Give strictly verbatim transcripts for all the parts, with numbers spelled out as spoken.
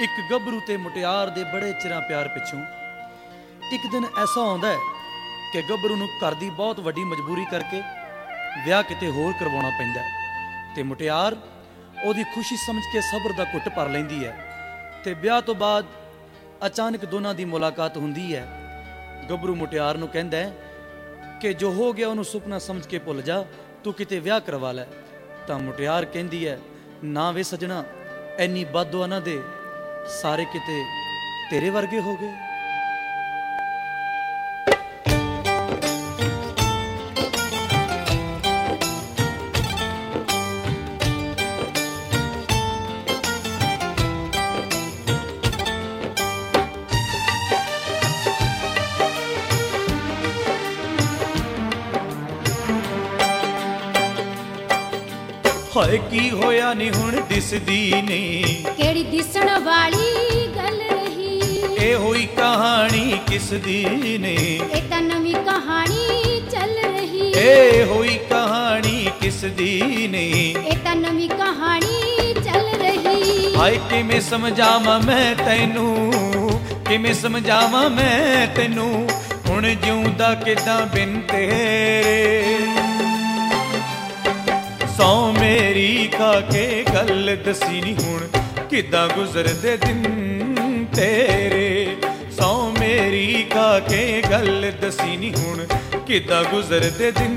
एक गभरू ते मुटियार दे बड़े चिरां प्यार पिछों एक दिन ऐसा आउंदा है कि गभरू नूं घर दी बहुत वड्डी मजबूरी करके विआह किते होर करवाउणा पैंदा है ते मुटियार ओहदी खुशी समझ के सबर दा घुट भर लैंदी है ते विआह तो बाद अचानक दोनां दी मुलाकात हुंदी है। गभरू मुटियार नूं कहंदा है कि जो हो गया उहनूं सुपना समझ के भुल जा, तू किते विआह करवा लै। तां मुटियार कहंदी है, ना वे सजना, इन्नी बददुआ ना दे, सारे किते तेरे वर्गे हो गए। हाय की होया नी हुण दिसदी ने, केड़ी दिसण वाली गल रही। ए होई कहानी किस दी ने, ए तां नवीं कहानी चल रही। ए होई कहानी किस दी ने, ए तां नवीं कहानी चल रही। हाय किवें समझावां मैं तैनू, किवें समझावां मैं तैनू, हुण जिउंदा किदां बिन तेरे। सौ मेरी खा के गल दसी नी हुण किदां गुजरदे दिन तेरे। सौ मेरी खा के गल दसी नी हुण किदां गुजरदे दिन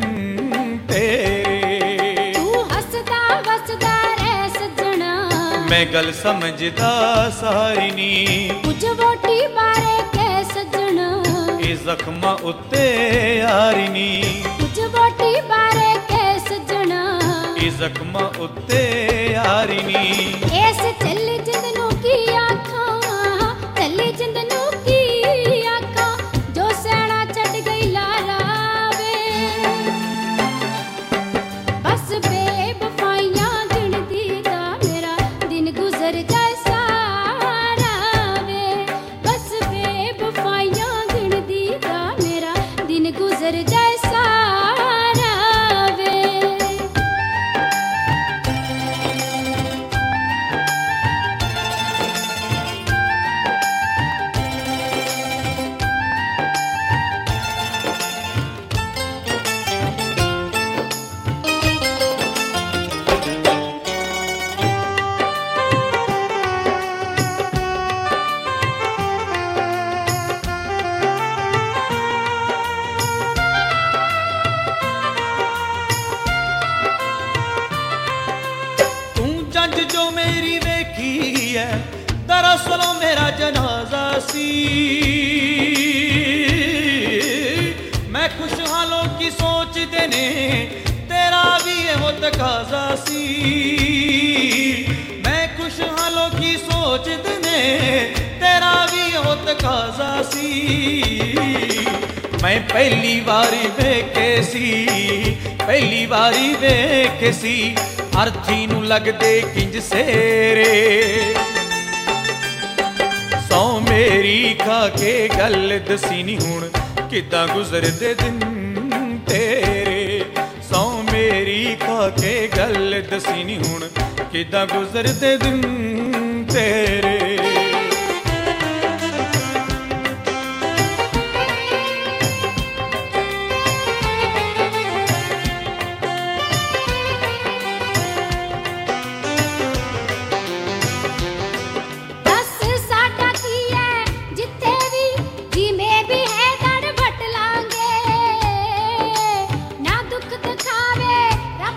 तेरे। तू हसदा वसदा रह सजना, मैं गल समझदा सारी नी, कुछ वोटी बारे कह सजना, ए जख्मां उत्ते यारी नी, कुछ वोटी बारे कह सजना, ए जख्मां उत्ते यारी नी। इस चली जिंद नूं की आखां, चली जिंद नूं की आखां, जो सैना छड़ गई लाला वे। बस बेवफाइयां गिनदी दा मेरा दिन गुजर जाए सारा वे। बस बेवफाइयां गिनदी दा मेरा दिन गुजर जाए सारा वे। जो मेरी वेखी है दरअसल मेरा जनाजा सी। मैं खुशहालों की सोच देने तेरा भी वो तकाजा सी। मैं खुशहालों की सोच देने तेरा भी वो तकाजा सी। मैं पहली बारी वेखे सी, पहली बारी वेखे सी, अर्थी नू लगदे किंज सेरे। सौ मेरी खा के गल दसी नी हुण किदां गुजरदे दिन तेरे। सौ मेरी खा के गल दसी नी हुण किदां गुजरदे दिन तेरे।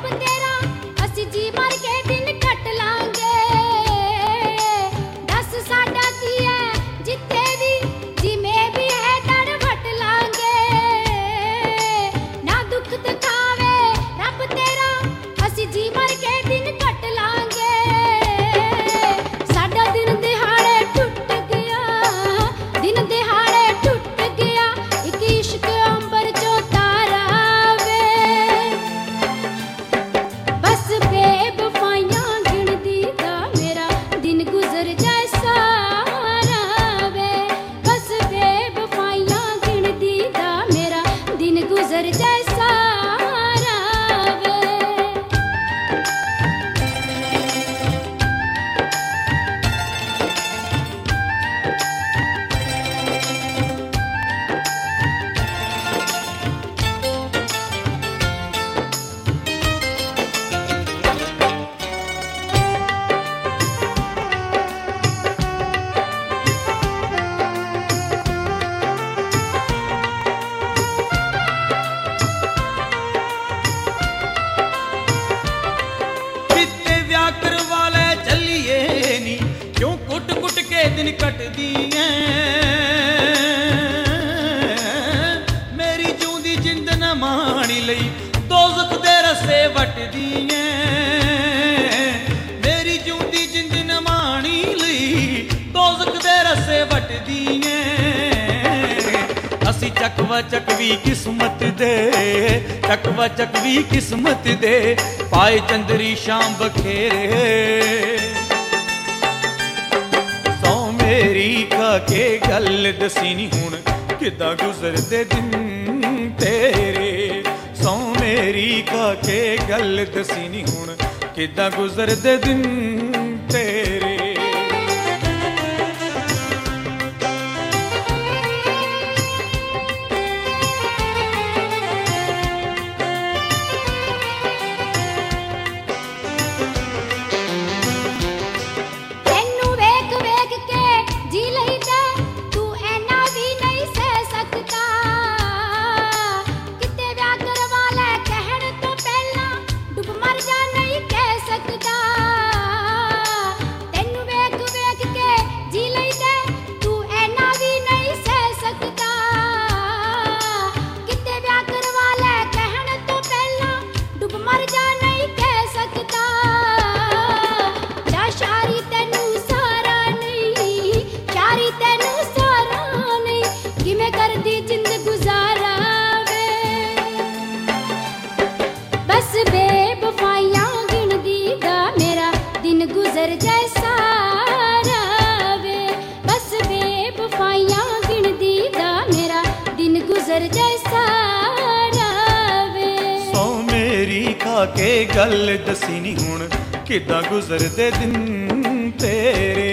जी मर के दिन कट लांगे। दस वटदी ऐ मेरी जूंदी जिंद न माणी लई दोज़ख दे रस्से वटदी ऐ मेरी जूंदी जिंद न माणी लई दोज़ख दे रस्से वटदी ऐ असी चकवा चकवी किस्मत दे चकवा चकवी किस्मत दे पाए चंदरी शाम बखेरे सौ मेरी खा के गल दसी नी हुण किदां गुजरदे दिन तेरे सौ मेरी खा के गल दसी नी हुण किदां गुजरदे दिन तेरे गुजर जैसा रवे बस बेवफाइयां गिनदी दा मेरा दिन गुजर जैसा रवे सौ मेरी खा के गल दसी नी हुण किदां गुजरदे दिन तेरे